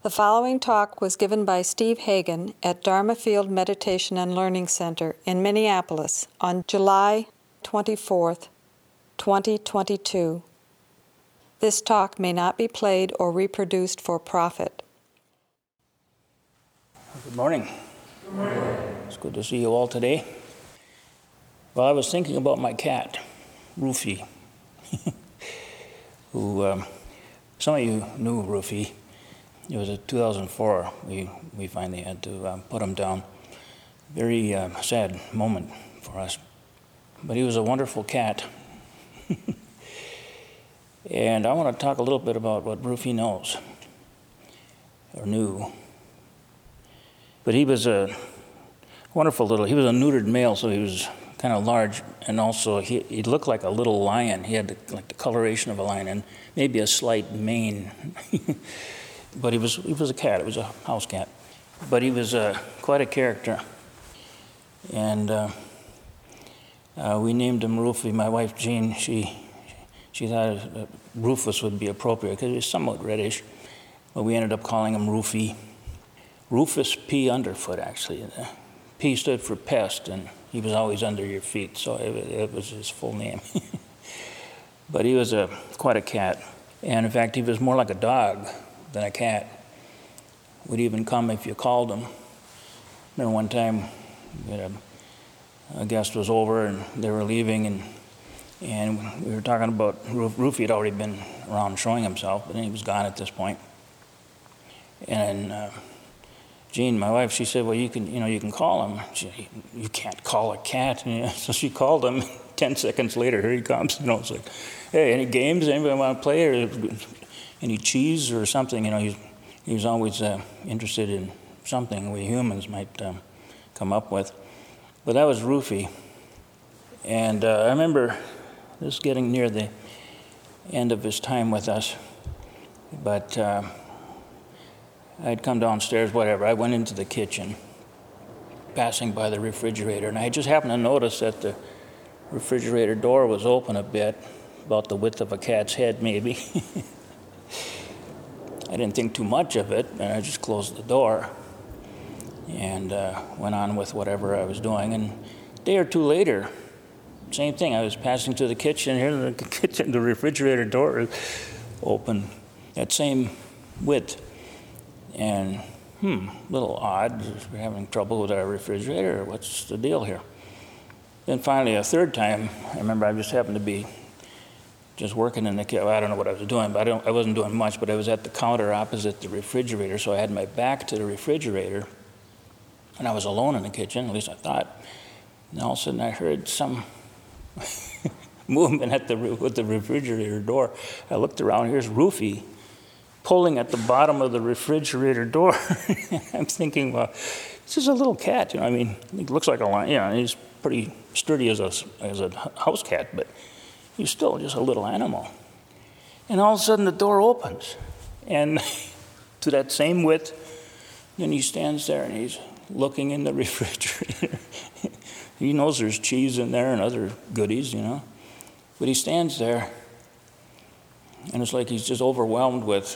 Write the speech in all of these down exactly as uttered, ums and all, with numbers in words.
The following talk was given by Steve Hagan at Dharma Field Meditation and Learning Center in Minneapolis on July twenty-fourth, twenty twenty-two. This talk may not be played or reproduced for profit. Good morning. Good morning. It's good to see you all today. Well, I was thinking about my cat, Rufy, who, um, some of you knew Rufy. It was in two thousand four, we, we finally had to uh, put him down. Very uh, sad moment for us. But he was a wonderful cat. And I want to talk a little bit about what Rufy knows, or knew. But he was a wonderful little, he was a neutered male, so he was kind of large, and also he, he looked like a little lion. He had the, like the coloration of a lion, and maybe a slight mane. But he was he was a cat. It was a house cat. But he was uh, quite a character. And uh, uh, we named him Rufy. My wife Jean, she she thought uh, Rufus would be appropriate because he was somewhat reddish. But we ended up calling him Rufy. Rufus P. Underfoot, actually. The P stood for pest, and he was always under your feet, so it, it was his full name. But he was a quite a cat. And in fact, he was more like a dog than a cat. Would even come if you called him. Remember one time, we had a, a guest was over and they were leaving, and and we were talking about Ruf, Rufy had already been around showing himself, but then he was gone at this point. And uh, Jean, my wife, she said, "Well, you can, you know, you can call him." She, "You can't call a cat." You know? So she called him. Ten seconds later, here he comes. You know, it's like, "Hey, any games? Anybody want to play? Or any cheese or something?" You know, he's, he was always uh, interested in something we humans might um, come up with. But that was Rufy. And uh, I remember this getting near the end of his time with us. But uh, I'd come downstairs, whatever. I went into the kitchen, passing by the refrigerator, and I just happened to notice that the refrigerator door was open a bit, about the width of a cat's head, maybe. I didn't think too much of it, and I just closed the door and uh, went on with whatever I was doing. And a day or two later, same thing. I was passing to the kitchen. Here, the kitchen, the refrigerator door is open, that same width. And hmm, a little odd. We're having trouble with our refrigerator. What's the deal here? Then finally, a third time, I remember I just happened to be just working in the kitchen. I don't know what I was doing, but I, don't, I wasn't doing much, but I was at the counter opposite the refrigerator, so I had my back to the refrigerator, and I was alone in the kitchen, at least I thought. And all of a sudden I heard some movement at the with the refrigerator door. I looked around, here's Rufy pulling at the bottom of the refrigerator door. I'm thinking, well, this is a little cat, you know, I mean, he looks like a lion, you know, he's pretty sturdy as a, as a house cat, but he's still just a little animal. And all of a sudden the door opens, and to that same width, then he stands there and he's looking in the refrigerator. He knows there's cheese in there and other goodies, you know. But he stands there, and it's like he's just overwhelmed with,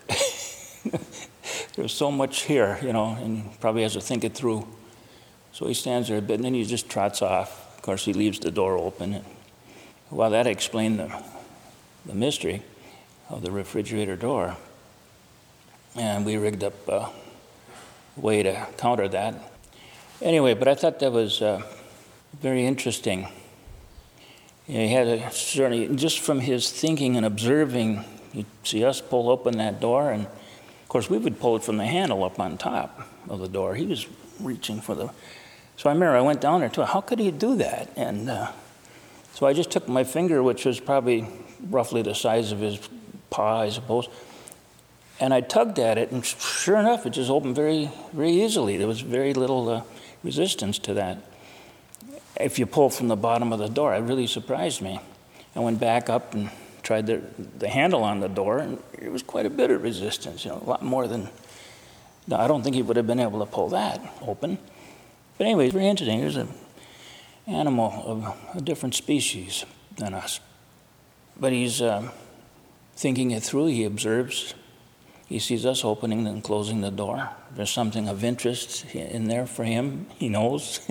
there's so much here, you know, and he probably has to think it through. So he stands there a bit, and then he just trots off. Of course, he leaves the door open. And, well, that explained the, the mystery of the refrigerator door. And we rigged up a way to counter that. Anyway, but I thought that was uh, very interesting. You know, he had a certainly, just from his thinking and observing, you'd see us pull open that door, and of course we would pull it from the handle up on top of the door. He was reaching for the, so I remember I went down there too, how could he do that? And uh, so I just took my finger, which was probably roughly the size of his paw, I suppose, and I tugged at it, and sure enough, it just opened very, very easily. There was very little uh, resistance to that. If you pull from the bottom of the door, it really surprised me. I went back up and tried the, the handle on the door, and it was quite a bit of resistance, you know, a lot more than, no, I don't think he would have been able to pull that open. But anyway, it's very interesting. There's an animal of a different species than us. But he's uh, thinking it through. He observes. He sees us opening and closing the door. There's something of interest in there for him. He knows.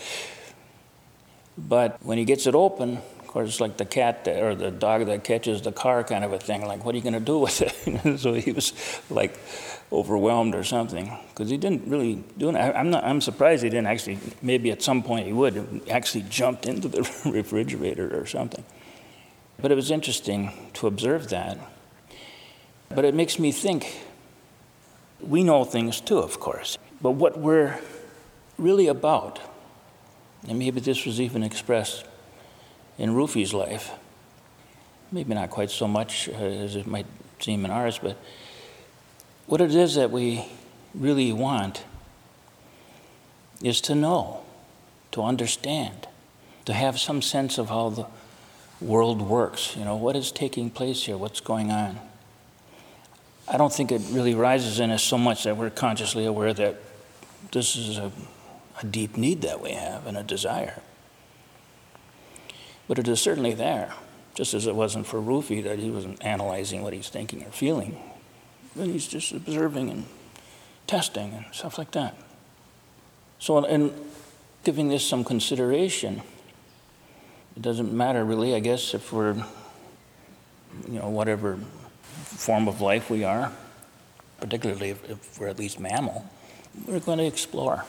But when he gets it open, of course, it's like the cat that, or the dog that catches the car kind of a thing. Like, what are you going to do with it? So he was like overwhelmed or something because he didn't really do it. I'm not. I'm surprised he didn't actually. Maybe at some point he would actually jumped into the refrigerator or something. But it was interesting to observe that. But it makes me think, we know things too, of course, but what we're really about, and maybe this was even expressed in Rufy's life, maybe not quite so much uh, as it might seem in ours, but what it is that we really want is to know, to understand, to have some sense of how the world works. You know, what is taking place here? What's going on? I don't think it really rises in us so much that we're consciously aware that this is a, a deep need that we have and a desire. But it is certainly there, just as it wasn't for Rufy that he wasn't analyzing what he's thinking or feeling. And he's just observing and testing and stuff like that. So in giving this some consideration, it doesn't matter really, I guess, if we're, you know, whatever form of life we are, particularly if, if we're at least mammal, we're going to explore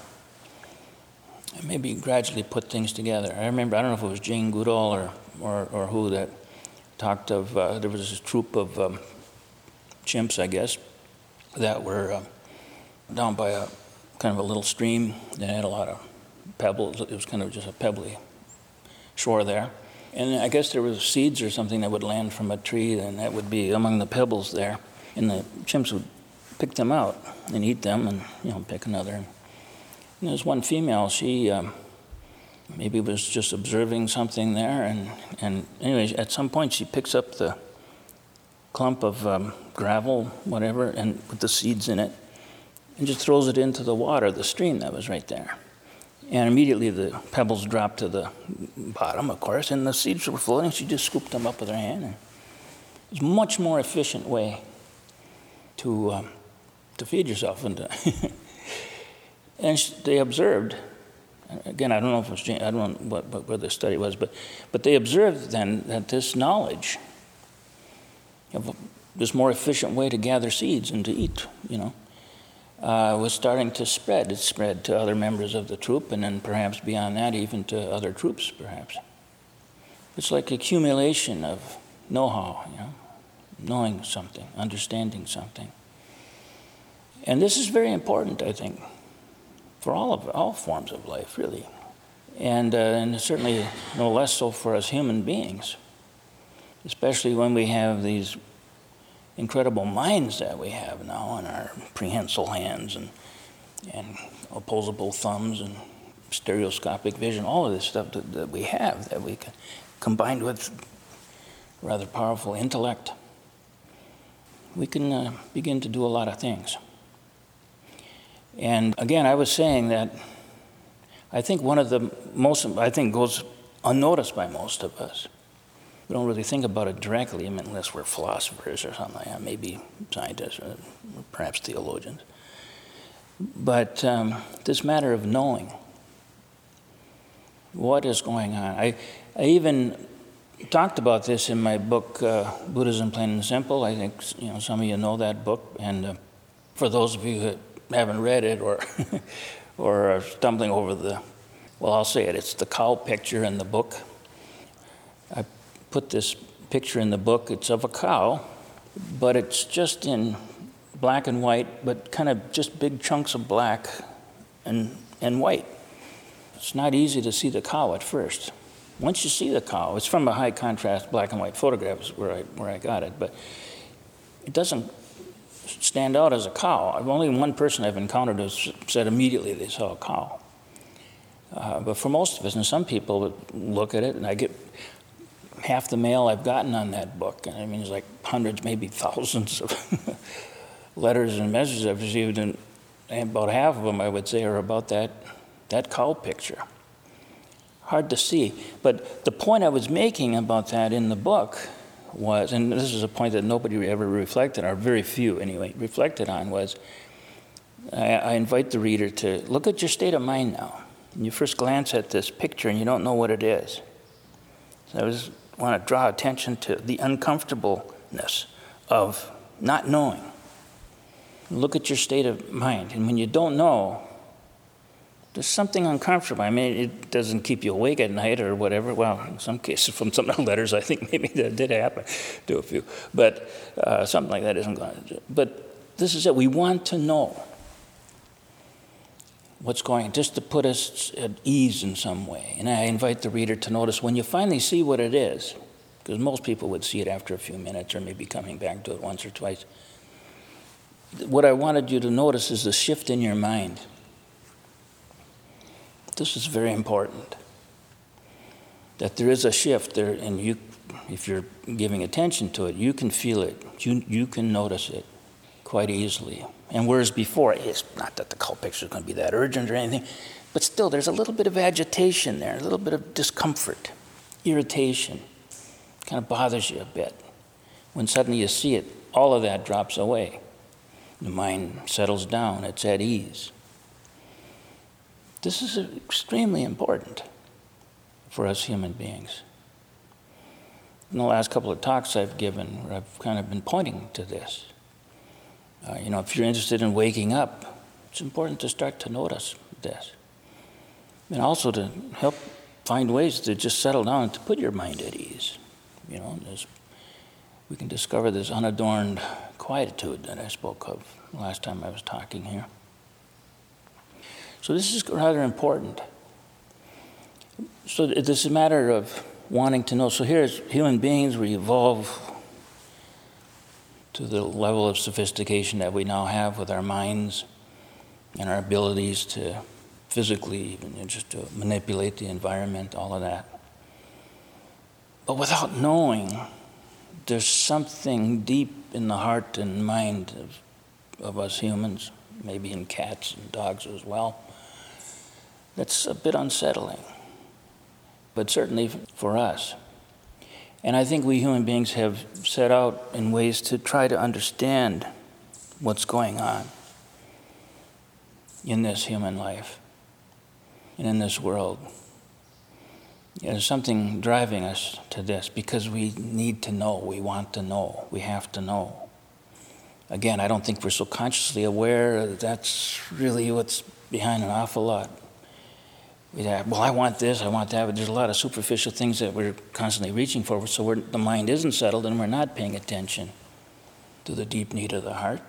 and maybe gradually put things together. I remember, I don't know if it was Jane Goodall or, or, or who that talked of, uh, there was this troop of um, chimps, I guess, that were uh, down by a kind of a little stream that had a lot of pebbles. It was kind of just a pebbly shore there. And I guess there was seeds or something that would land from a tree, and that would be among the pebbles there. And the chimps would pick them out and eat them and, you know, pick another. And there's one female, she um, maybe was just observing something there. And, and anyway, at some point she picks up the clump of um, gravel, whatever, and with the seeds in it, and just throws it into the water, the stream that was right there. And immediately the pebbles dropped to the bottom, of course, and the seeds were floating. She just scooped them up with her hand. And it was a much more efficient way to um, to feed yourself. And, to and she, they observed, again, I don't know if it was Jane, I don't know what, what, where the study was, but, but they observed then that this knowledge of this more efficient way to gather seeds and to eat, you know, Uh, was starting to spread. It spread to other members of the troop, and then perhaps beyond that, even to other troops, perhaps. It's like accumulation of know-how, you know, knowing something, understanding something. And this is very important, I think, for all of all forms of life, really, and uh, and certainly no less so for us human beings, especially when we have these incredible minds that we have now, and our prehensile hands and and opposable thumbs and stereoscopic vision, all of this stuff that, that we have that we can, combined with rather powerful intellect, we can uh, begin to do a lot of things. And again, I was saying that I think one of the most, I think goes unnoticed by most of us. We don't really think about it directly, I mean, unless we're philosophers or something like that, maybe scientists or perhaps theologians. But um, this matter of knowing what is going on. I, I even talked about this in my book, uh, Buddhism Plain and Simple. I think, you know, some of you know that book. And uh, for those of you that haven't read it or, or are stumbling over the, well, I'll say it, it's the cow picture in the book. I put this picture in the book. It's of a cow, but it's just in black and white, but kind of just big chunks of black and and white. It's not easy to see the cow at first. Once you see the cow, it's from a high contrast black and white photograph is where I where I got it, but it doesn't stand out as a cow. I've only one person I've encountered who said immediately they saw a cow. Uh, but for most of us, and some people look at it, and I get half the mail I've gotten on that book. I mean, it's like hundreds, maybe thousands of letters and messages I've received, and about half of them, I would say, are about that that cow picture. Hard to see. But the point I was making about that in the book was, and this is a point that nobody ever reflected, or very few anyway, reflected on, was I, I invite the reader to look at your state of mind now. And you first glance at this picture and you don't know what it is. So I just want to draw attention to the uncomfortableness of not knowing. Look at your state of mind. And when you don't know, there's something uncomfortable. I mean, it doesn't keep you awake at night or whatever. Well, in some cases, from some of the letters, I think maybe that did happen to a few. But uh, something like that isn't going to. But this is it. We want to know what's going on, just to put us at ease in some way. And I invite the reader to notice when you finally see what it is, because most people would see it after a few minutes or maybe coming back to it once or twice. What I wanted you to notice is the shift in your mind. This is very important, that there is a shift there, and you, if you're giving attention to it, you can feel it. You, you can notice it quite easily. And whereas before, it's not that the cult picture is going to be that urgent or anything, but still there's a little bit of agitation there, a little bit of discomfort, irritation. It kind of bothers you a bit. When suddenly you see it, all of that drops away. The mind settles down, it's at ease. This is extremely important for us human beings. In the last couple of talks I've given, I've kind of been pointing to this. Uh, you know, if you're interested in waking up, it's important to start to notice this. And also to help find ways to just settle down and to put your mind at ease. You know, we can discover this unadorned quietude that I spoke of last time I was talking here. So this is rather important. So this is a matter of wanting to know. So here as human beings, we evolve to the level of sophistication that we now have with our minds and our abilities to physically, even just to manipulate the environment, all of that. But without knowing, there's something deep in the heart and mind of, of us humans, maybe in cats and dogs as well, that's a bit unsettling, but certainly for us. And I think we human beings have set out in ways to try to understand what's going on in this human life and in this world. There's something driving us to this because we need to know, we want to know, we have to know. Again, I don't think we're so consciously aware that that's really what's behind an awful lot. We have, well, I want this, I want that, but there's a lot of superficial things that we're constantly reaching for, so we're, the mind isn't settled and we're not paying attention to the deep need of the heart.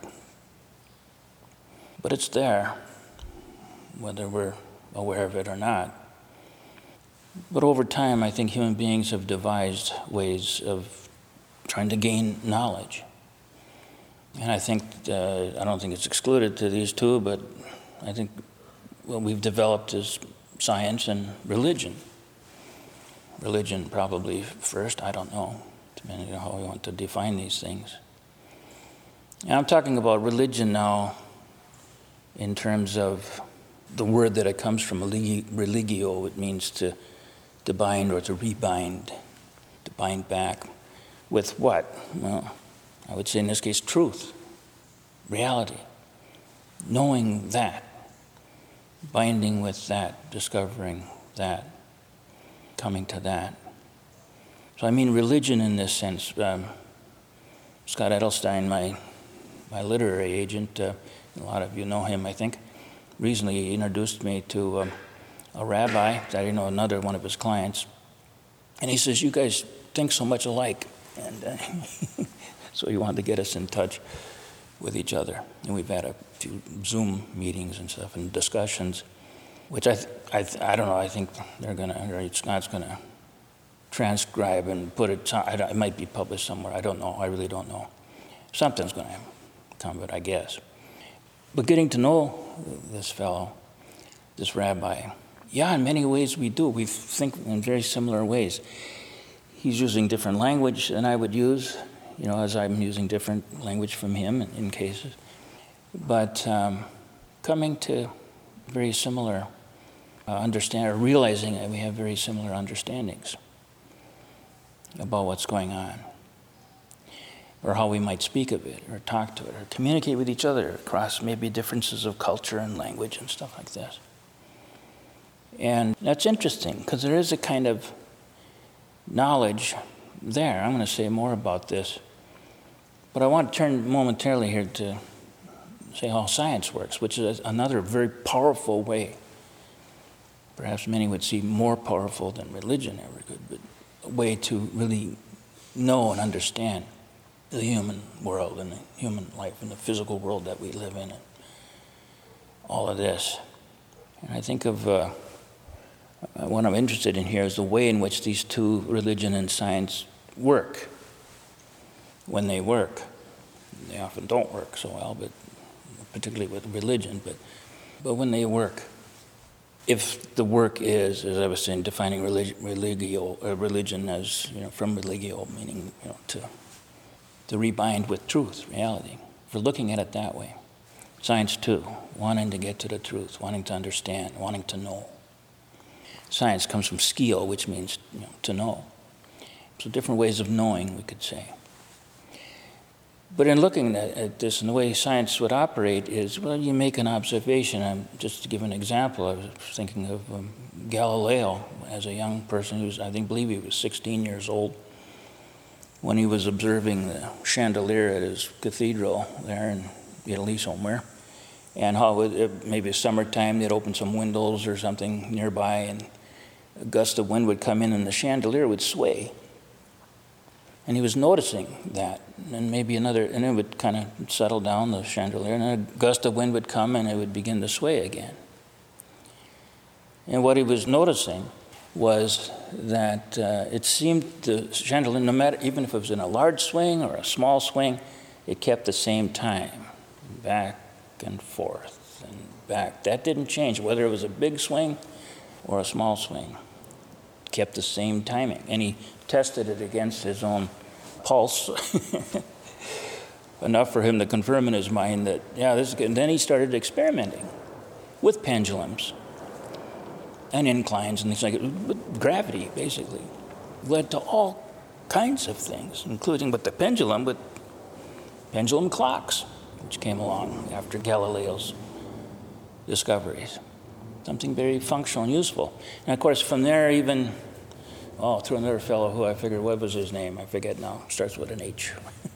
But it's there, whether we're aware of it or not. But over time, I think human beings have devised ways of trying to gain knowledge. And I think, uh, I don't think it's excluded to these two, but I think what we've developed is science and religion. Religion probably first, I don't know, depending on how we want to define these things. And I'm talking about religion now in terms of the word that it comes from, religio. It means to, to bind or to rebind, to bind back. With what? Well, I would say in this case, truth, reality, knowing that, binding with that, discovering that, coming to that. So I mean religion in this sense. Um, Scott Edelstein, my my literary agent, uh, a lot of you know him, I think, recently introduced me to um, a rabbi that I know, another one of his clients, and he says, "You guys think so much alike," and uh, so he wanted to get us in touch with each other. And we've had a few Zoom meetings and stuff and discussions, which I, th- I, th- I don't know, I think they're going to, or Scott's going to transcribe and put it, it might be published somewhere. I don't know, I really don't know. Something's going to come of it, I guess. But getting to know this fellow, this rabbi, yeah, in many ways we do. We think in very similar ways. He's using different language than I would use, you know, as I'm using different language from him in, in cases. But um, coming to very similar uh, understand, or realizing that we have very similar understandings about what's going on. or how we might speak of it, or talk to it, or communicate with each other across maybe differences of culture and language and stuff like this. And that's interesting, because there is a kind of knowledge there. I'm going to say more about this. But I want to turn momentarily here to say how science works, which is another very powerful way. Perhaps many would see more powerful than religion ever could, but a way to really know and understand the human world and the human life and the physical world that we live in and all of this. And I think of uh, what I'm interested in here is the way in which these two, religion and science, work. When they work. They often don't work so well, but particularly with religion, but but when they work, if the work is, as I was saying, defining religi- religio, uh, religion as, you know, from religio, meaning, you know, to to rebind with truth, reality. If we're looking at it that way. Science too, wanting to get to the truth, wanting to understand, wanting to know. Science comes from skio, which means, you know, to know. So different ways of knowing, we could say. But in looking at, at this and the way science would operate is, well, you make an observation. I'm, just to give an example, I was thinking of um, Galileo as a young person who was, I think, believe he was sixteen years old when he was observing the chandelier at his cathedral there in Italy somewhere, and how it, it, maybe summertime they'd open some windows or something nearby, and a gust of wind would come in and the chandelier would sway. And he was noticing that, and maybe another, and it would kind of settle down, the chandelier, and a gust of wind would come and it would begin to sway again. And what he was noticing was that uh, it seemed the chandelier, no matter, even if it was in a large swing or a small swing, it kept the same time, back and forth and back. That didn't change, whether it was a big swing or a small swing. It kept the same timing, and he tested it against his own pulse, enough for him to confirm in his mind that, yeah, this is good. And then he started experimenting with pendulums and inclines and things like that. With gravity, basically, led to all kinds of things, including with the pendulum, with pendulum clocks, which came along after Galileo's discoveries. Something very functional and useful. And of course, from there, even Oh, through another fellow who I figured, what was his name? I forget now. Starts with an H.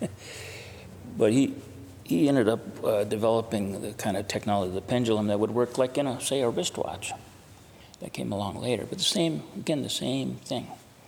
But he he ended up uh, developing the kind of technology, the pendulum that would work like in a, say, a wristwatch. That came along later. But the same, again, the same thing.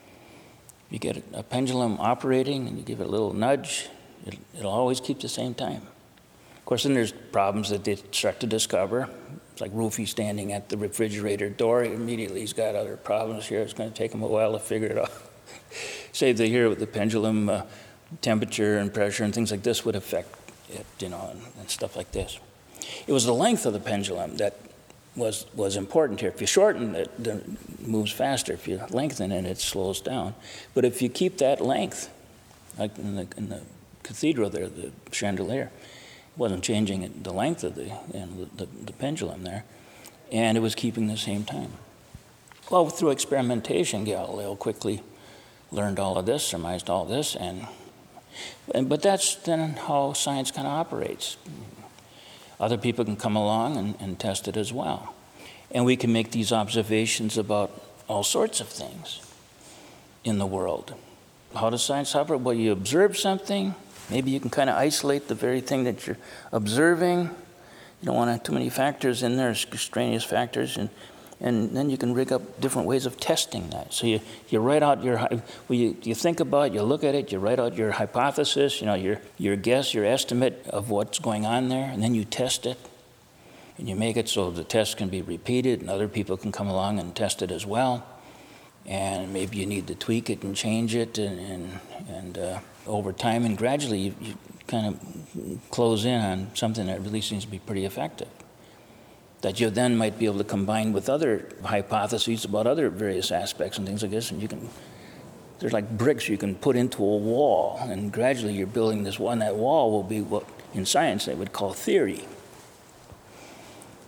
You get a pendulum operating and you give it a little nudge, it, it'll always keep the same time. Of course, then there's problems that they start to discover. It's like Rufy standing at the refrigerator door. Immediately he's got other problems here. It's going to take him a while to figure it out. Say they hear with the pendulum, uh, temperature and pressure and things like this would affect it, you know, and, and stuff like this. It was the length of the pendulum that was was important here. If you shorten it, then it moves faster. If you lengthen it, it slows down. But if you keep that length, like in the, in the cathedral there, the chandelier, wasn't changing it, the length of the, you know, the, the, the pendulum there, and it was keeping the same time. Well, through experimentation, Galileo quickly learned all of this, surmised all this, and, and but that's then how science kind of operates. Other people can come along and, and test it as well. And we can make these observations about all sorts of things in the world. How does science operate? Well, you observe something. Maybe you can kind of isolate the very thing that you're observing. You don't want to have too many factors in there, extraneous factors, and and then you can rig up different ways of testing that. So you, you write out your, well, you, you think about it, you look at it, you write out your hypothesis, you know, your your guess, your estimate of what's going on there, and then you test it. And you make it so the test can be repeated, and other people can come along and test it as well. And maybe you need to tweak it and change it, and and, and uh, over time and gradually you, you kind of close in on something that really seems to be pretty effective, that you then might be able to combine with other hypotheses about other various aspects and things like this, and you can, there's like bricks you can put into a wall, and gradually you're building this wall, and that wall will be what in science they would call theory.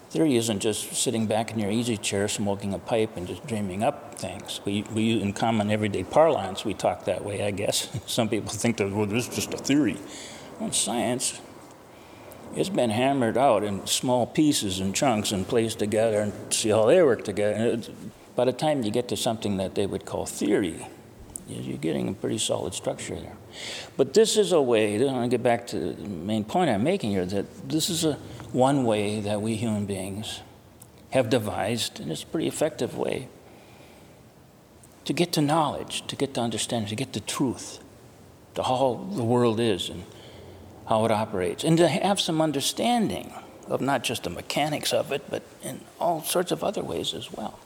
Theory isn't just sitting back in your easy chair smoking a pipe and just dreaming up things. We, we in common everyday parlance, we talk that way, I guess. Some people think that, well, this is just a theory. Well, science, it's been hammered out in small pieces and chunks and placed together and see how they work together. And by the time you get to something that they would call theory, you're getting a pretty solid structure there. But this is a way, I want to get back to the main point I'm making here, that this is a one way that we human beings have devised, and it's a pretty effective way, to get to knowledge, to get to understanding, to get to truth, to how the world is and how it operates, and to have some understanding of not just the mechanics of it, but in all sorts of other ways as well.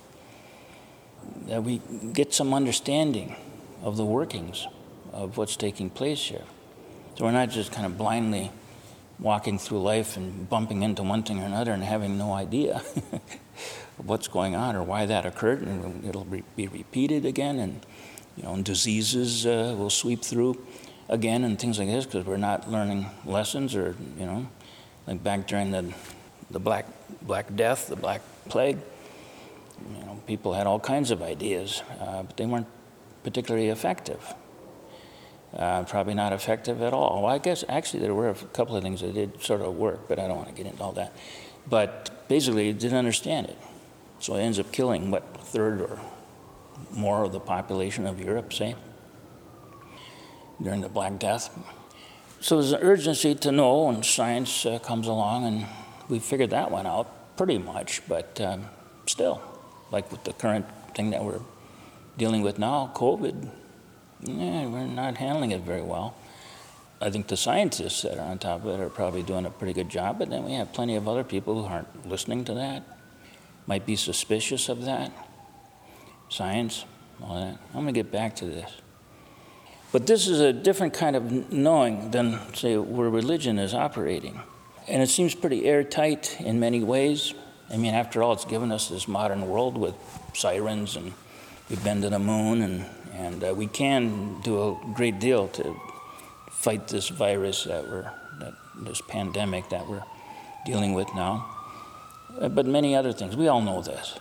That we get some understanding of the workings of what's taking place here. So we're not just kind of blindly walking through life and bumping into one thing or another and having no idea of what's going on or why that occurred, and it'll be repeated again, and you know, and diseases uh, will sweep through again and things like this because we're not learning lessons, or you know, like back during the the Black Black Death, the Black Plague. You know, people had all kinds of ideas, uh, but they weren't particularly effective. Uh, probably not effective at all. Well, I guess actually there were a couple of things that did sort of work, but I don't want to get into all that. But basically, it didn't understand it. So it ends up killing, what, a third or more of the population of Europe, say, during the Black Death. So there's an urgency to know, and science uh, comes along, and we figured that one out pretty much, but um, still, like with the current thing that we're dealing with now, COVID, yeah, we're not handling it very well. I think the scientists that are on top of it are probably doing a pretty good job, but then we have plenty of other people who aren't listening to that, might be suspicious of that, science, all that. I'm going to get back to this. But this is a different kind of knowing than, say, where religion is operating. And it seems pretty airtight in many ways. I mean, after all, it's given us this modern world with sirens, and we've been to the moon, and, and uh, we can do a great deal to fight this virus that we're, that, this pandemic that we're dealing with now. Uh, but many other things. We all know this.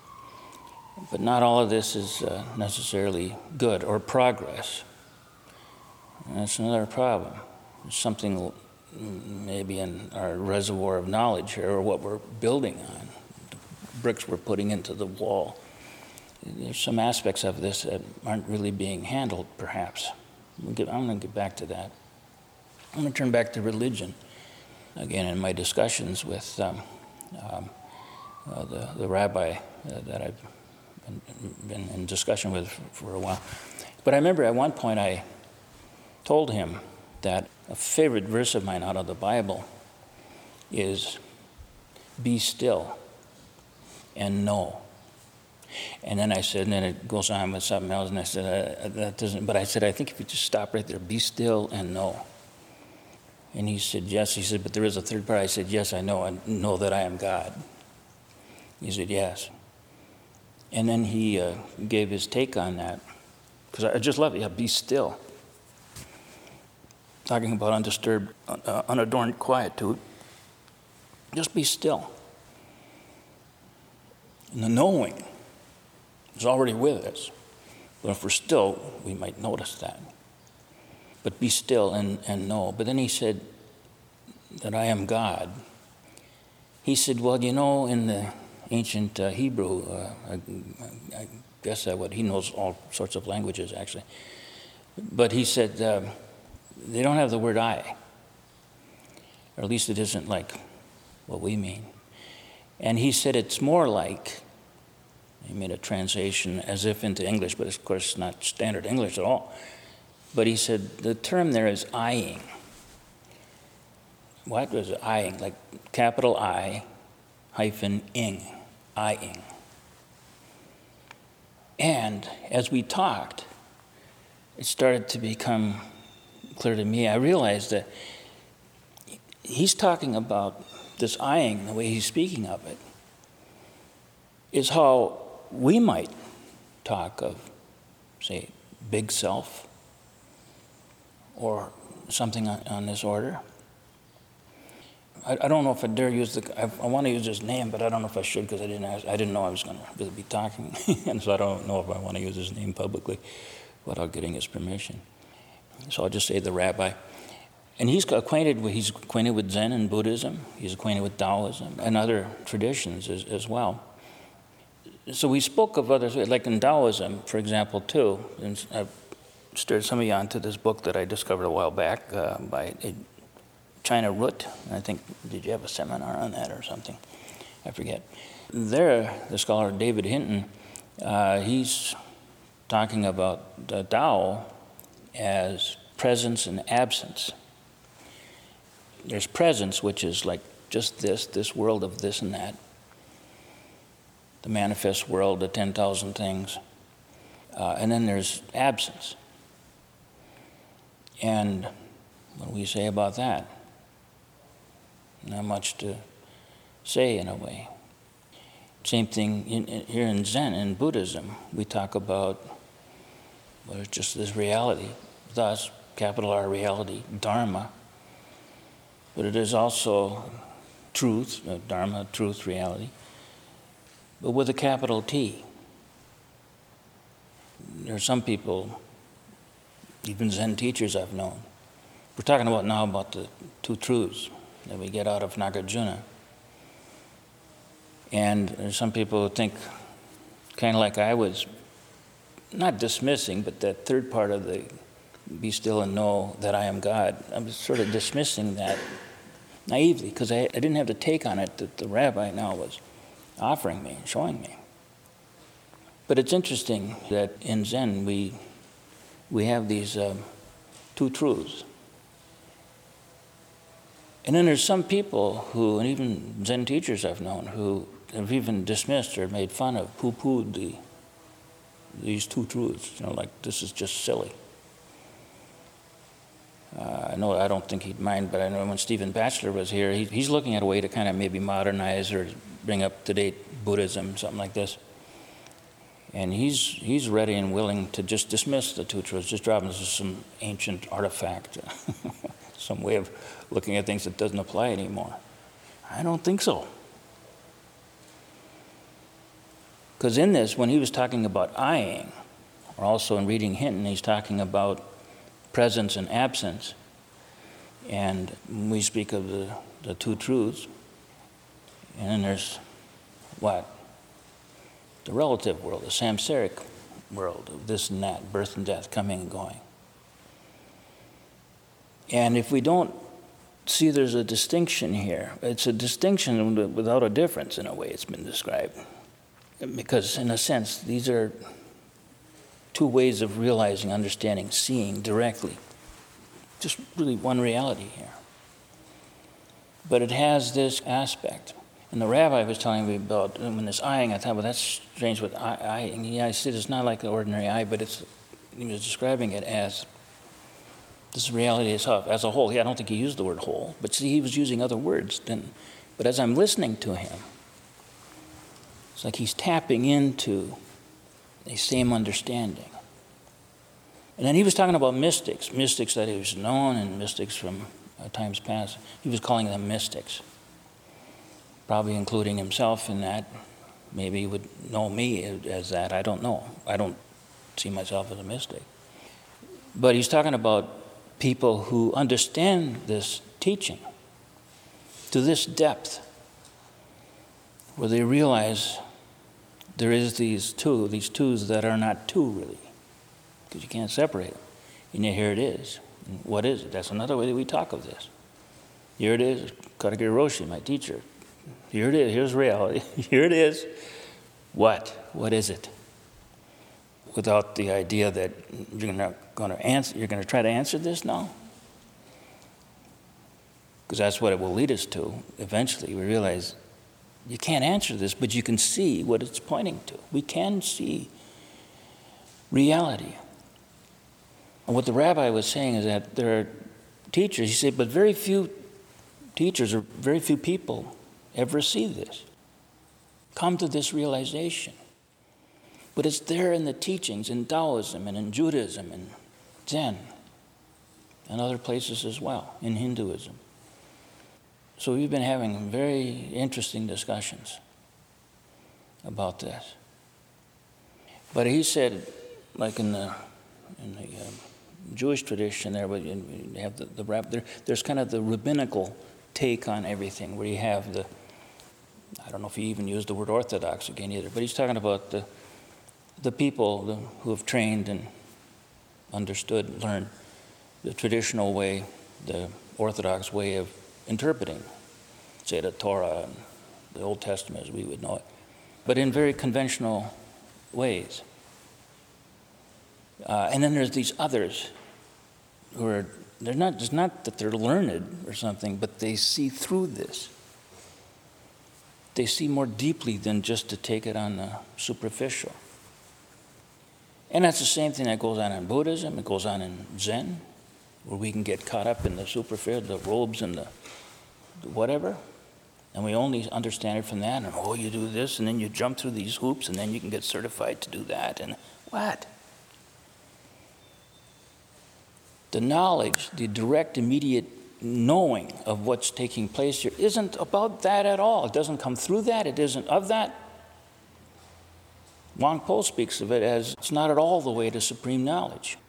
But not all of this is uh, necessarily good or progress. And that's another problem. There's something maybe in our reservoir of knowledge here, or what we're building on, the bricks we're putting into the wall. There's some aspects of this that aren't really being handled, perhaps. We'll get, I'm going to get back to that. I'm going to turn back to religion. Again, in my discussions with um, um, uh, the, the rabbi uh, that I've been, been in discussion with for a while. But I remember at one point I told him that a favorite verse of mine out of the Bible is, "Be still and know." And then I said, and then it goes on with something else, and I said, uh, that doesn't, but I said, I think if you just stop right there, be still and know. And he said, yes. He said, but there is a third part. I said, yes, I know. I know that I am God. He said, yes. And then he uh, gave his take on that, because I just love it. Yeah, be still. Talking about undisturbed, uh, unadorned quietude. Just be still. And the knowing is already with us. But if we're still, we might notice that. But be still and, and know. But then he said that I am God. He said, well, you know, in the ancient uh, Hebrew, uh, I, I guess that what he knows all sorts of languages, actually. But he said, uh, they don't have the word I. Or at least it isn't like what we mean. And he said it's more like, he made a translation as if into English, but of course it's not standard English at all. But he said the term there is eyeing. What was it? Eyeing, like capital I hyphen ing, eyeing. And as we talked, it started to become clear to me. I realized that he's talking about this eyeing, the way he's speaking of it, is how we might talk of, say, big self or something on, on this order. I, I don't know if I dare use the, I, I want to use his name, but I don't know if I should because I didn't ask, I didn't know I was going to be talking. And so I don't know if I want to use his name publicly without getting his permission. So I'll just say the rabbi. And he's acquainted with, he's acquainted with Zen and Buddhism. He's acquainted with Taoism and other traditions as, as well. So we spoke of others, like in Taoism, for example, too. And I've stirred some of you onto this book that I discovered a while back uh, by China Root. I think, did you have a seminar on that or something? I forget. There, the scholar David Hinton, uh, he's talking about the Tao as presence and absence. There's presence, which is like just this, this world of this and that. The manifest world, the ten thousand things. Uh, and then there's absence. And what do we say about that? Not much to say in a way. Same thing in, in, here in Zen and Buddhism. We talk about, well, it's just this reality. Thus, capital R reality, Dharma. But it is also truth, uh, Dharma, truth, reality. But with a capital T. There are some people, even Zen teachers I've known. We're talking about now about the two truths that we get out of Nagarjuna. And there's some people who think, kind of like I was, not dismissing, but that third part of the be still and know that I am God. I was sort of dismissing that naively because I, I didn't have the take on it that the rabbi now was offering me and showing me. But it's interesting that in Zen we we have these um, two truths. And then there's some people who, and even Zen teachers I've known, who have even dismissed or made fun of, poo-pooed the, these two truths. You know, like, this is just silly. Uh, I know I don't think he'd mind, but I know when Stephen Batchelor was here, he, he's looking at a way to kind of maybe modernize or bring up to date Buddhism, something like this. And he's he's ready and willing to just dismiss the two truths, just drop them as some ancient artifact, some way of looking at things that doesn't apply anymore. I don't think so. Because in this, when he was talking about eyeing, or also in reading Hinton, he's talking about presence and absence. And we speak of the, the two truths. And then there's what? The relative world, the samsaric world of this and that, birth and death, coming and going. And if we don't see there's a distinction here, it's a distinction without a difference in a way it's been described. Because in a sense, these are two ways of realizing, understanding, seeing directly. Just really one reality here. But it has this aspect. And the rabbi was telling me about when this eyeing, I thought, well, that's strange with eyeing. Yeah, I said it's not like the ordinary eye, but it's, he was describing it as this reality itself, as a whole. Yeah, I don't think he used the word whole, but see, he was using other words. Then, but as I'm listening to him, it's like he's tapping into the same understanding. And then he was talking about mystics, mystics that he was known and mystics from uh, times past. He was calling them mystics, probably including himself in that. Maybe he would know me as that. I don't know. I don't see myself as a mystic. But he's talking about people who understand this teaching to this depth, where they realize there is these two, these twos that are not two really, because you can't separate them. And yet here it is. And what is it? That's another way that we talk of this. Here it is, Katagiri Roshi, my teacher. Here it is, here's reality. Here it is. What? What is it? Without the idea that you're not going to answer, you're going to try to answer this now? Because that's what it will lead us to. Eventually, we realize you can't answer this, but you can see what it's pointing to. We can see reality. And what the rabbi was saying is that there are teachers, he said, but very few teachers or very few people ever see this, come to this realization. But it's there in the teachings, in Taoism and in Judaism and Zen and other places as well, in Hinduism. So So we've been having very interesting discussions about this. But he said, like in the in the uh, Jewish tradition there, but you have the, the rab- there, there's kind of the rabbinical take on everything, where you have the, I don't know if he even used the word orthodox again either, but he's talking about the the people the, who have trained and understood, learned the traditional way, the orthodox way of interpreting, say, the Torah and the Old Testament as we would know it, but in very conventional ways. Uh, and then there's these others who are, they're not, it's not that they're learned or something, but they see through this. They see more deeply than just to take it on the superficial. And that's the same thing that goes on in Buddhism, it goes on in Zen, where we can get caught up in the superficial, the robes and the, the whatever, and we only understand it from that, and oh, you do this, and then you jump through these hoops, and then you can get certified to do that, and what? The knowledge, the direct, immediate knowing of what's taking place here isn't about that at all. It doesn't come through that. It isn't of that. Wang Po speaks of it as it's not at all the way to supreme knowledge.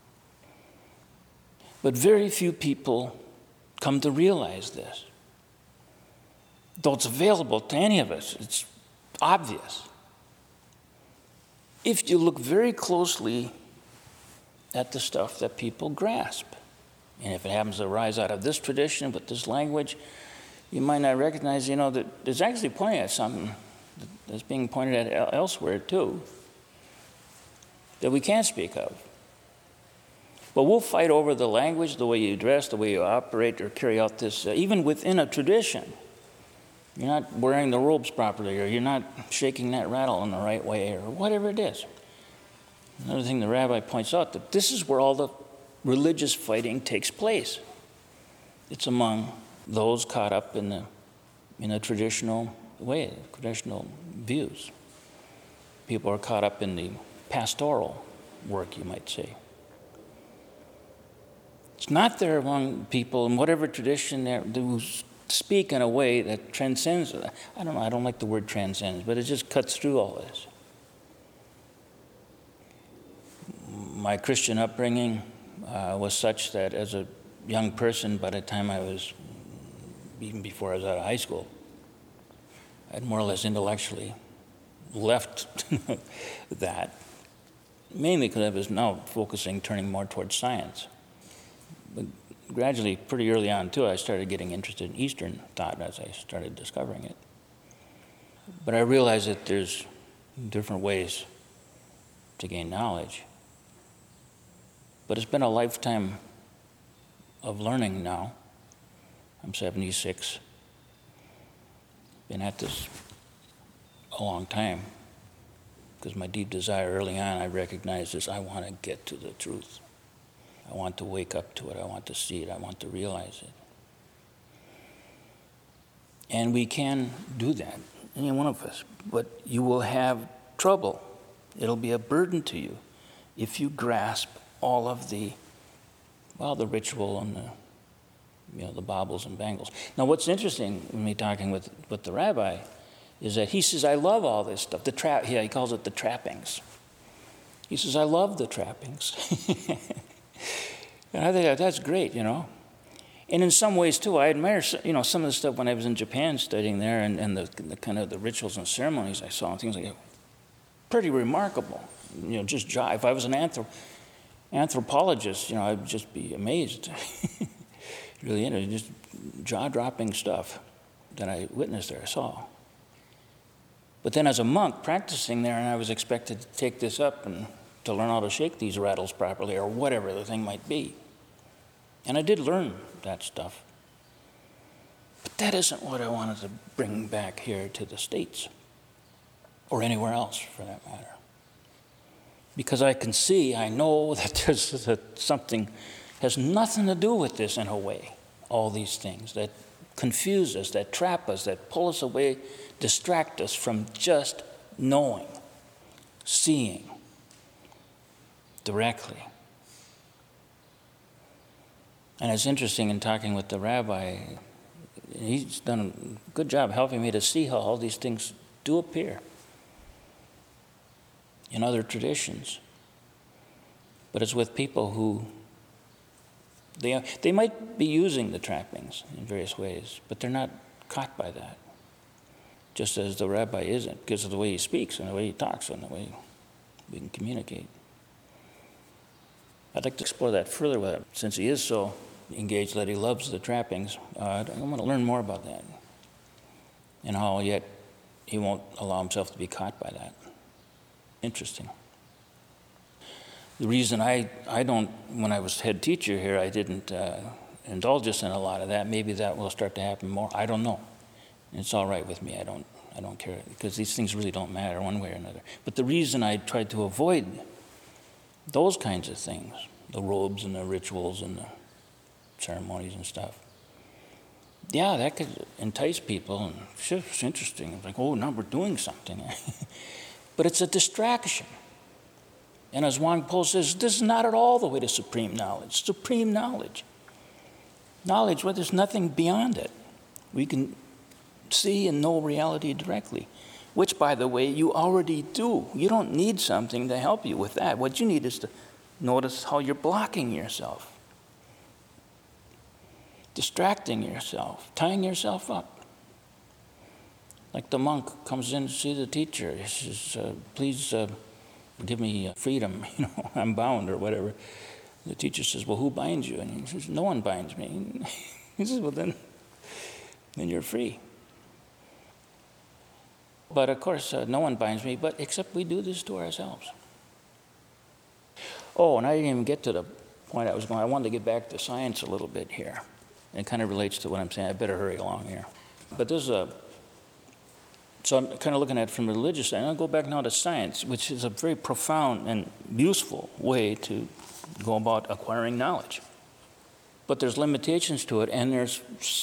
But very few people come to realize this. Though it's available to any of us, it's obvious. If you look very closely at the stuff that people grasp. And if it happens to arise out of this tradition with this language, you might not recognize, you know, that there's actually pointing at something that's being pointed at elsewhere too, that we can't speak of. But we'll fight over the language, the way you dress, the way you operate or carry out this, uh, even within a tradition. You're not wearing the robes properly, or you're not shaking that rattle in the right way, or whatever it is. Another thing the rabbi points out, that this is where all the religious fighting takes place. It's among those caught up in the in a traditional way, traditional views. People are caught up in the pastoral work, you might say. It's not there among people in whatever tradition they're, who speak in a way that transcends. I don't know, I don't like the word transcends, but it just cuts through all this. My Christian upbringing uh, was such that as a young person, by the time I was, even before I was out of high school, I had more or less intellectually left that, mainly because I was now focusing, turning more towards science. But gradually, pretty early on too, I started getting interested in Eastern thought as I started discovering it. But I realized that there's different ways to gain knowledge. But it's been a lifetime of learning now. I'm seventy-six. Been at this a long time. Because my deep desire early on, I recognized is I want to get to the truth. I want to wake up to it. I want to see it. I want to realize it. And we can do that, any one of us. But you will have trouble. It'll be a burden to you if you grasp all of the, well, the ritual and the, you know, the baubles and bangles. Now, what's interesting in me talking with, with the rabbi is that he says, I love all this stuff. The tra- yeah, he calls it the trappings. He says, I love the trappings. And I think that's great, you know. And in some ways, too, I admire, you know, some of the stuff when I was in Japan studying there and, and the, the kind of the rituals and ceremonies I saw and things like that. Pretty remarkable. You know, just jaw. If I was an anthrop- anthropologist, you know, I'd just be amazed. Really, you know, just jaw-dropping stuff that I witnessed there, I saw. But then as a monk practicing there, and I was expected to take this up and to learn how to shake these rattles properly or whatever the thing might be. And I did learn that stuff. But that isn't what I wanted to bring back here to the States or anywhere else for that matter. Because I can see, I know that there's that something has nothing to do with this in a way, all these things that confuse us, that trap us, that pull us away, distract us from just knowing, seeing directly. And it's interesting in talking with the rabbi, he's done a good job helping me to see how all these things do appear in other traditions. But it's with people who, they, they might be using the trappings in various ways, but they're not caught by that. Just as the rabbi isn't, because of the way he speaks and the way he talks and the way we can communicate. I'd like to explore that further with him, since he is so engaged that he loves the trappings. Uh, I want to learn more about that, and how yet he won't allow himself to be caught by that. Interesting. The reason I, I don't, when I was head teacher here, I didn't uh, indulge us in a lot of that. Maybe that will start to happen more. I don't know. It's all right with me. I don't, I don't care, because these things really don't matter one way or another. But the reason I tried to avoid those kinds of things, the robes and the rituals and the ceremonies and stuff, yeah, that could entice people, and it's interesting. It's like, oh, now we're doing something. But it's a distraction. And as Wang Po says, this is not at all the way to supreme knowledge. Supreme knowledge. Knowledge where there's nothing beyond it. We can see and know reality directly, which, by the way, you already do. You don't need something to help you with that. What you need is to notice how you're blocking yourself, distracting yourself, tying yourself up. Like the monk comes in to see the teacher. He says, uh, please uh, give me freedom, you know, I'm bound or whatever. The teacher says, well, who binds you? And he says, no one binds me. He says, well, then, then you're free. But of course, uh, no one binds me, but except we do this to ourselves. Oh, and I didn't even get to the point I was going. I wanted to get back to science a little bit here. It kind of relates to what I'm saying. I better hurry along here. But there's a, so I'm kind of looking at it from the religious side. And I'll go back now to science, which is a very profound and useful way to go about acquiring knowledge. But there's limitations to it, and there's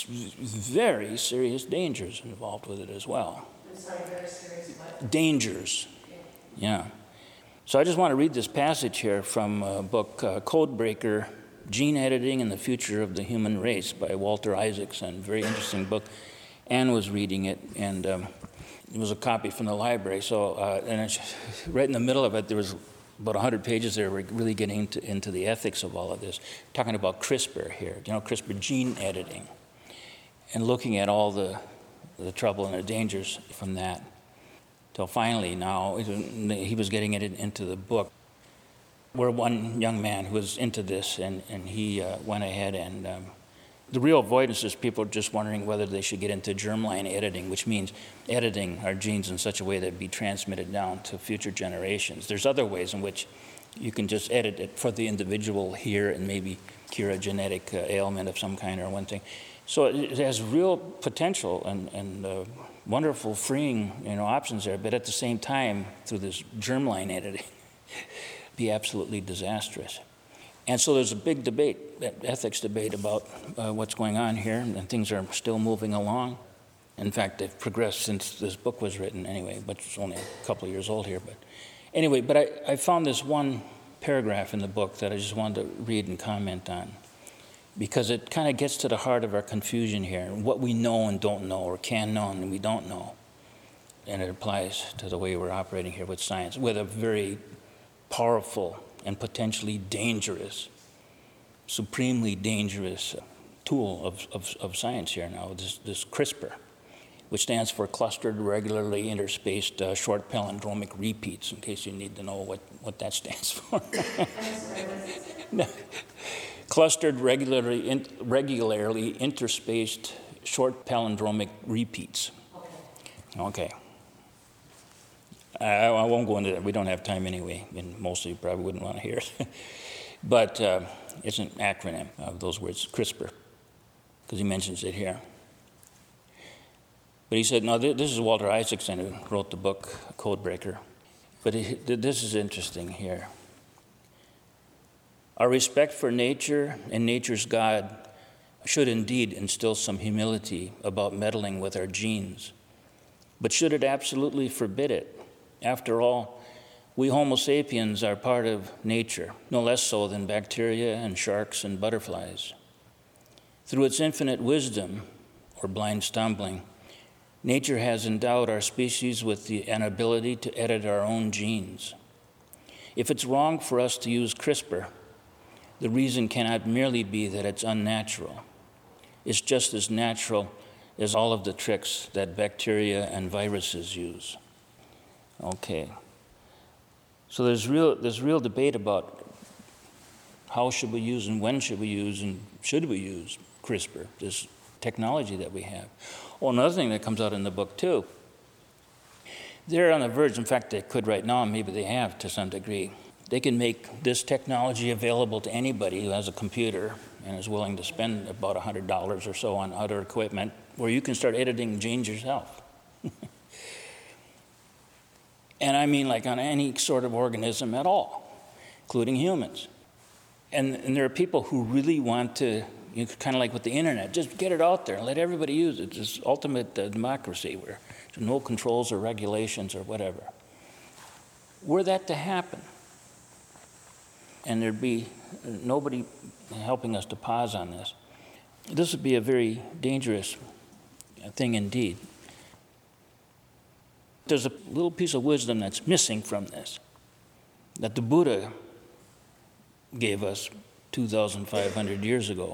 very serious dangers involved with it as well. I'm sorry, very serious what? Dangers. Yeah. So I just want to read this passage here from a book, uh, Codebreaker, Gene Editing and the Future of the Human Race by Walter Isaacson. Very interesting book. Anne was reading it, and um, it was a copy from the library. So, uh, and it's, right in the middle of it, there was about one hundred pages there. We're really getting into, into the ethics of all of this. Talking about CRISPR here, you know, CRISPR gene editing, and looking at all the the trouble and the dangers from that. Till finally now, he was getting it into the book. Where one young man who was into this, and, and he uh, went ahead and, um, the real avoidance is people just wondering whether they should get into germline editing, which means editing our genes in such a way that it be transmitted down to future generations. There's other ways in which you can just edit it for the individual here and maybe cure a genetic uh, ailment of some kind or one thing. So it has real potential and, and uh, wonderful freeing, you know, options there, but at the same time, through this germline editing, be absolutely disastrous. And so there's a big debate, ethics debate about uh, what's going on here, and things are still moving along. In fact, they've progressed since this book was written anyway, but it's only a couple of years old here. But anyway, but I, I found this one paragraph in the book that I just wanted to read and comment on, because it kind of gets to the heart of our confusion here, and what we know and don't know, or can know and we don't know. And it applies to the way we're operating here with science, with a very powerful and potentially dangerous, supremely dangerous tool of, of, of science here now, this, this CRISPR, which stands for Clustered Regularly Interspaced uh, Short Palindromic Repeats, in case you need to know what, what that stands for. No. Clustered regularly, in, regularly interspaced short palindromic repeats. Okay. Okay. I, I won't go into that. We don't have time anyway, and most of you probably wouldn't want to hear it. But uh, it's an acronym of those words, CRISPR, because he mentions it here. But he said, no, th- this is Walter Isaacson who wrote the book, Codebreaker. But he, th- this is interesting here. Our respect for nature and nature's God should indeed instill some humility about meddling with our genes. But should it absolutely forbid it? After all, we Homo sapiens are part of nature, no less so than bacteria and sharks and butterflies. Through its infinite wisdom, or blind stumbling. Nature has endowed our species with the, an ability to edit our own genes. If it's wrong for us to use CRISPR, the reason cannot merely be that it's unnatural. It's just as natural as all of the tricks that bacteria and viruses use. Okay. So there's real, there's real debate about how should we use and when should we use and should we use CRISPR, this technology that we have. Well, another thing that comes out in the book, too, they're on the verge, in fact, they could right now, and maybe they have to some degree. They can make this technology available to anybody who has a computer and is willing to spend about one hundred dollars or so on other equipment, where you can start editing genes yourself. And I mean like on any sort of organism at all, including humans. And, and there are people who really want to, you know, kind of like with the internet, just get it out there and let everybody use it. It's this ultimate uh, democracy where there's no controls or regulations or whatever. Were that to happen, and there'd be nobody helping us to pause on this, this would be a very dangerous thing indeed. There's a little piece of wisdom that's missing from this, that the Buddha gave us two thousand five hundred years ago.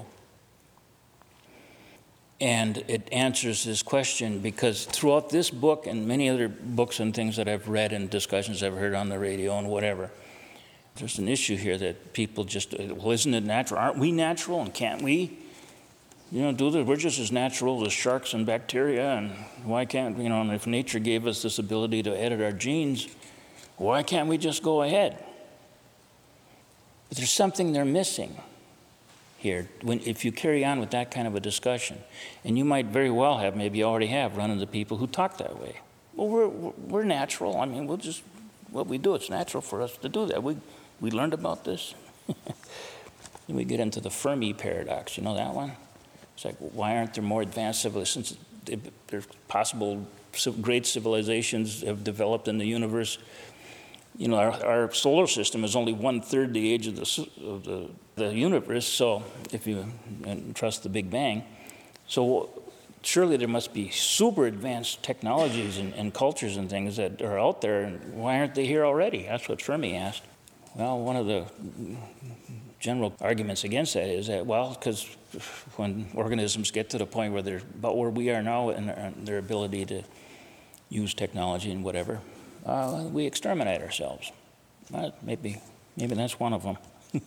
And it answers this question because throughout this book and many other books and things that I've read and discussions I've heard on the radio and whatever, there's an issue here that people just, well, isn't it natural? Aren't we natural? And can't we, you know, do this? We're just as natural as sharks and bacteria, and why can't, you know, and if nature gave us this ability to edit our genes, why can't we just go ahead? But there's something they're missing here when, if you carry on with that kind of a discussion. And you might very well have, maybe you already have, run into people who talk that way. Well, we're, we're natural. I mean, we'll just, what we do, it's natural for us to do that. We, we learned about this. Then we get into the Fermi paradox. You know that one? It's like, why aren't there more advanced civilizations? Since there's possible great civilizations have developed in the universe. You know, our, our solar system is only one-third the age of the, of the, the universe, so if you trust the Big Bang. So surely there must be super advanced technologies and, and cultures and things that are out there, and why aren't they here already? That's what Fermi asked. Well, one of the general arguments against that is that, well, because when organisms get to the point where they're about where we are now and their, their ability to use technology and whatever, Uh, we exterminate ourselves. Uh, maybe, maybe that's one of them.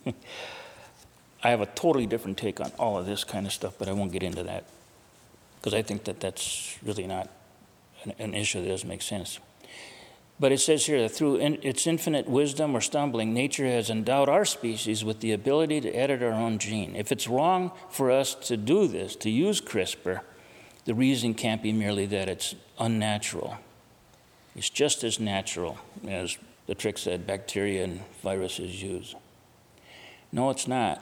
I have a totally different take on all of this kind of stuff, but I won't get into that because I think that that's really not an, an issue that doesn't make sense. But it says here that through in, its infinite wisdom or stumbling, nature has endowed our species with the ability to edit our own gene. If it's wrong for us to do this, to use CRISPR, the reason can't be merely that it's unnatural. It's just as natural as the tricks that bacteria and viruses use. No, it's not.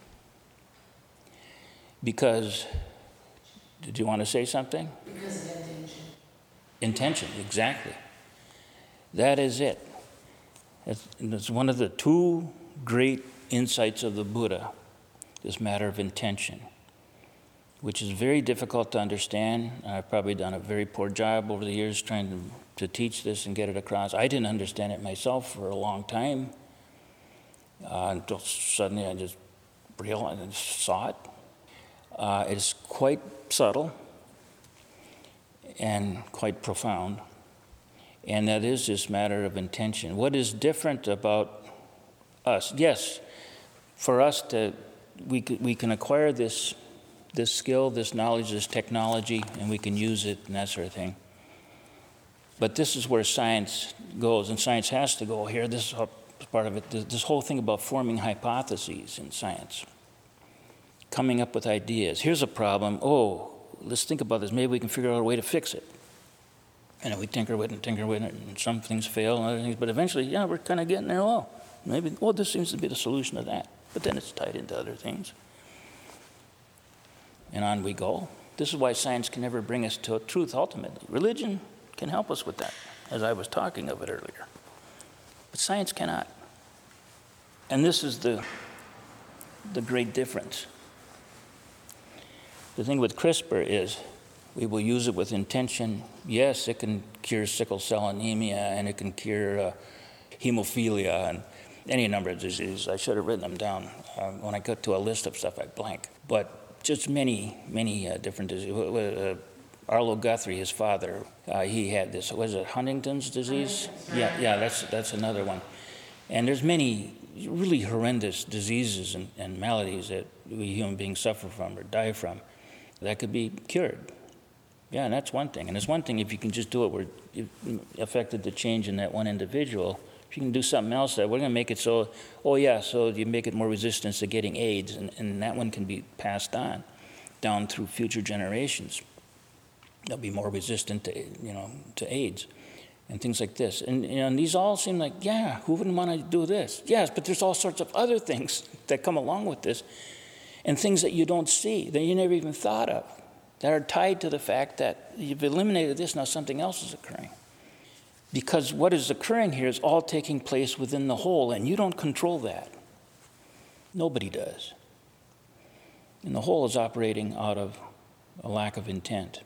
Because, did you want to say something? Because of intention. Intention, exactly. That is it. It's, it's one of the two great insights of the Buddha, this matter of intention, which is very difficult to understand. I've probably done a very poor job over the years trying to, to teach this and get it across. I didn't understand it myself for a long time uh, until suddenly I just realized and saw it. Uh, it's quite subtle and quite profound, and that is this matter of intention. What is different about us? Yes, for us to, we could, we can acquire this this skill, this knowledge, this technology, and we can use it and that sort of thing. But this is where science goes, and science has to go here. This is part of it, this whole thing about forming hypotheses in science, coming up with ideas. Here's a problem. Oh, let's think about this. Maybe we can figure out a way to fix it. And we tinker with it and tinker with it, and some things fail and other things. But eventually, yeah, we're kind of getting there. Well, maybe, oh, this seems to be the solution to that. But then it's tied into other things. And on we go. This is why science can never bring us to a truth ultimately. Religion can help us with that, as I was talking of it earlier. But science cannot. And this is the, the great difference. The thing with CRISPR is We will use it with intention. Yes, it can cure sickle cell anemia, and it can cure uh, hemophilia and any number of diseases. I should have written them down. Uh, when I got to a list of stuff, I blank. But just many, many uh, different diseases. Uh, Arlo Guthrie, his father, uh, he had this, was it Huntington's disease? Yeah, yeah, that's that's another one. And there's many really horrendous diseases and, and maladies that we human beings suffer from or die from that could be cured. Yeah, and that's one thing. And it's one thing if you can just do it where it affected the change in that one individual. If you can do something else that we're going to make it so, oh yeah, so you make it more resistant to getting AIDS, and, and that one can be passed on down through future generations. They'll be more resistant to, you know, to AIDS and things like this. And, you know, and these all seem like, yeah, who wouldn't want to do this? Yes, but there's all sorts of other things that come along with this and things that you don't see, that you never even thought of, that are tied to the fact that you've eliminated this, now something else is occurring. Because what is occurring here is all taking place within the whole, and you don't control that. Nobody does. And the whole is operating out of a lack of intent.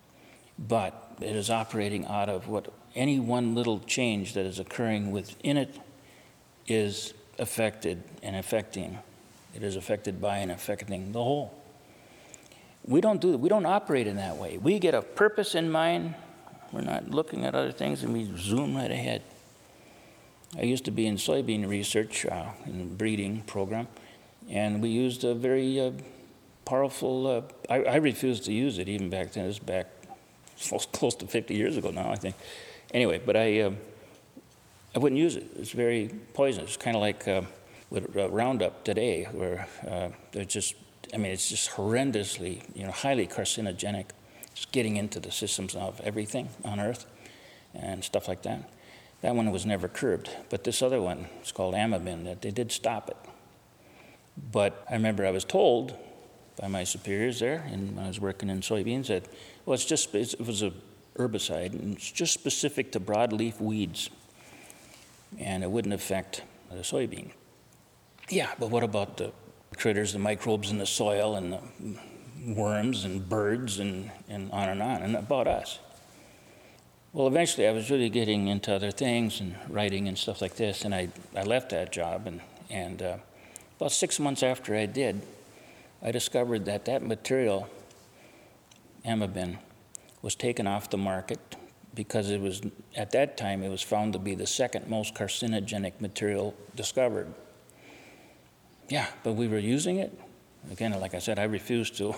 But it is operating out of what any one little change that is occurring within it is affected and affecting. It is affected by and affecting the whole. We don't do we don't operate in that way. We get a purpose in mind. We're not looking at other things, and we zoom right ahead. I used to be in soybean research uh, in the breeding program, and we used a very uh, powerful. Uh, I, I refused to use it even back then. It was back close to fifty years ago now, I think. Anyway, but I uh, I wouldn't use it. It's very poisonous. It's kind of like uh, with uh, Roundup today, where uh, they're just. I mean, it's just horrendously, you know, highly carcinogenic. It's getting into the systems of everything on Earth and stuff like that. That one was never curbed. But this other one, it's called Amabin, that they did stop it. But I remember I was told by my superiors there, and when I was working in soybeans, that, well, it's just, it was a herbicide, and it's just specific to broadleaf weeds, and it wouldn't affect the soybean. Yeah, but what about the critters, the microbes in the soil, and the worms and birds, and, and on and on, and about us? Well, eventually I was really getting into other things and writing and stuff like this, and I, I left that job, and, and uh, about six months after I did, I discovered that that material, Amabin, was taken off the market because it was, at that time, it was found to be the second most carcinogenic material discovered. Yeah, but we were using it. Again, like I said, I refused to.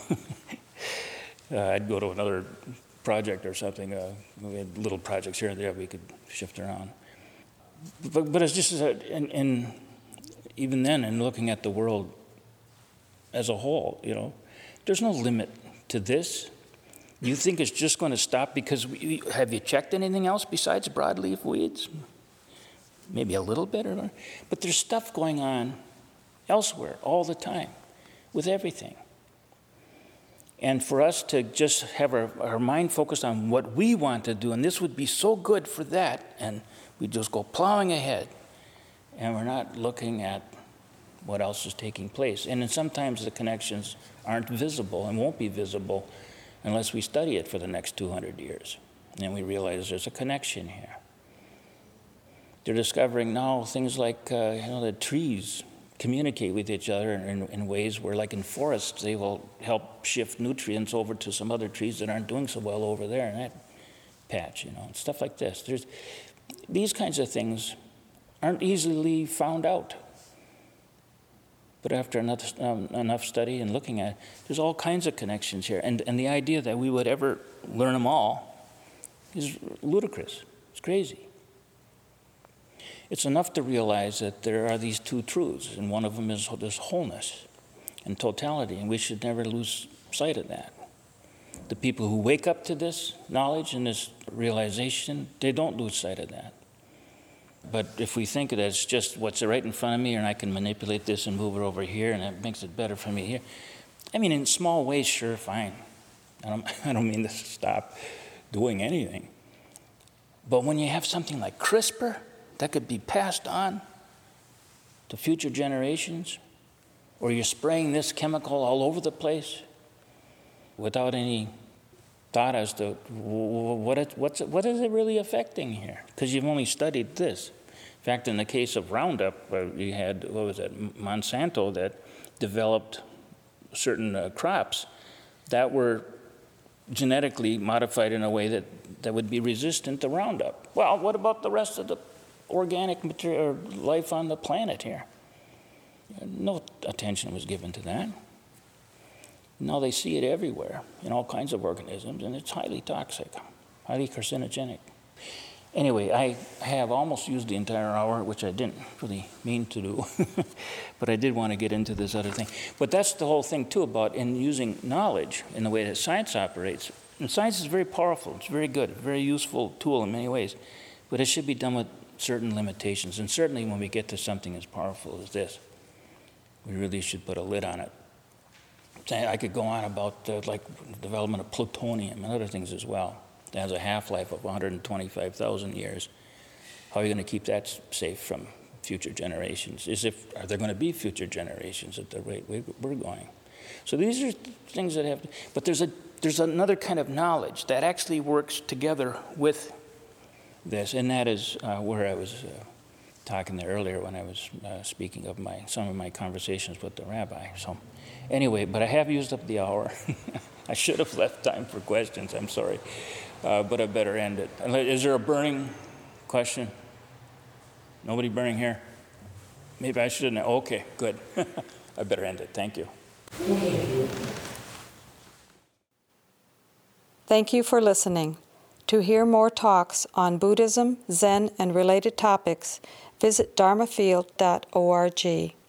uh, I'd go to another project or something. Uh, we had little projects here and there we could shift around. But, but it's just, uh, and, and even then, in looking at the world as a whole, you know, there's no limit to this. You think it's just going to stop because we, have you checked anything else besides broadleaf weeds? Maybe a little bit, or, but there's stuff going on elsewhere all the time with everything. And for us to just have our, our mind focused on what we want to do, and this would be so good for that, and we just go plowing ahead, and we're not looking at what else is taking place. And then sometimes the connections aren't visible and won't be visible unless we study it for the next two hundred years. And we realize there's a connection here. They're discovering now things like, uh, you know, the trees communicate with each other in, in ways where, like in forests, they will help shift nutrients over to some other trees that aren't doing so well over there in that patch, you know, and stuff like this. There's, these kinds of things aren't easily found out. But after enough, um, enough study and looking at it, there's all kinds of connections here. And, and the idea that we would ever learn them all is ludicrous. It's crazy. It's enough to realize that there are these two truths, and one of them is this wholeness and totality, and we should never lose sight of that. The people who wake up to this knowledge and this realization, they don't lose sight of that. But if we think that it's just what's right in front of me, and I can manipulate this and move it over here, and that makes it better for me here. I mean, in small ways, sure, fine. I don't, I don't mean to stop doing anything. But when you have something like CRISPR that could be passed on to future generations, or you're spraying this chemical all over the place without any thought as to what it, what's it, what is it really affecting here? Because you've only studied this. In fact, in the case of Roundup, uh, you had, what was it, Monsanto that developed certain uh, crops that were genetically modified in a way that, that would be resistant to Roundup. Well, what about the rest of the organic material or life on the planet here? No attention was given to that. Now they see it everywhere in all kinds of organisms, and it's highly toxic, highly carcinogenic. Anyway, I have almost used the entire hour, which I didn't really mean to do, but I did want to get into this other thing. But that's the whole thing, too, about in using knowledge in the way that science operates. And science is very powerful. It's very good, a very useful tool in many ways, but it should be done with certain limitations. And certainly when we get to something as powerful as this, we really should put a lid on it. I could go on about uh, like development of plutonium and other things as well. It has a half-life of one hundred twenty-five thousand years. How are you going to keep that safe from future generations? Is if are there going to be future generations at the rate we're going? So these are things that have. To, but there's a there's another kind of knowledge that actually works together with this, and that is uh, where I was uh, talking there earlier when I was uh, speaking of my some of my conversations with the rabbi. So. Anyway, but I have used up the hour. I should have left time for questions. I'm sorry. Uh, but I better end it. Is there a burning question? Nobody burning here? Maybe I shouldn't. Okay, good. I better end it. Thank you. Thank you for listening. To hear more talks on Buddhism, Zen, and related topics, visit dharma field dot org.